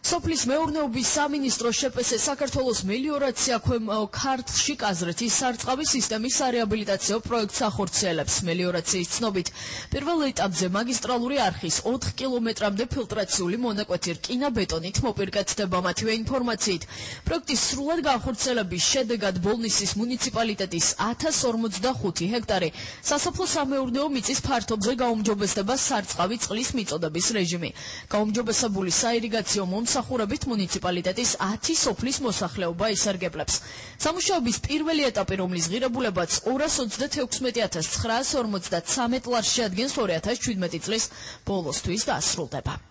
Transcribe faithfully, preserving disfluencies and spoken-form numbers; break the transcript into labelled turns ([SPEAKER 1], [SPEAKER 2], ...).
[SPEAKER 1] სოფლის მეურნეობის სამინისტრო შეპესე საქართველოს მელიორაცია ქვემო ქართლში კაზრეთის სარწყავი სისტემისარეაბილიტაციო პროექტს ახორციელებს. მელიორაციის ცნობით, პირველ ეტაპზე მაგისტრალური არხის ოთხ კილომეტრამდე ფილტრაციული მონაკვეთი რკინა-ბეტონით მოპირკეთდება. მათივე ინფორმაციით, პროექტის სრულად განხორციელების შედეგად ბოლნისის მუნიციპალიტეტის ათას ორმოცდახუთი ჰექტარი სასოფლო-სამეურნეო მიწის ფართობზე გაუმჯობესდება სარწყავი წყლის მიწოდების რეჟიმი. გაუმჯობესებული საირიგაციო მომსახურებით მუნიციპალიტეტის ათი სოფლის მოსახლეობა ისარგებლებს. სამუშაოების პირველი ეტაპი, რომლის ღირებულებაც ორას ოცდათექვსმეტი ათას ცხრაას ორმოცდათსამეტ ლარს შეადგენს, ორი ათას შვიდმეტი წლის ბოლოსთვის დასრულდება.